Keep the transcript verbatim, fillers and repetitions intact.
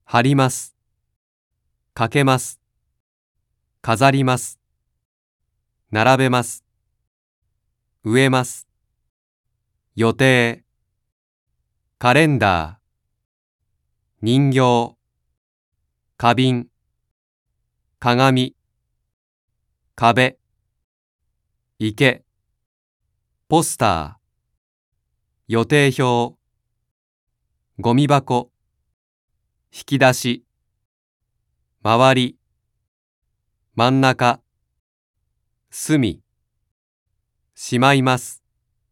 貼ります。かけます。飾ります。並べます。植えます。予定。カレンダー。人形。花瓶。鏡。壁。池。ポスター。予定表。ゴミ箱。引き出し。周り。真ん中。隅。しまいます。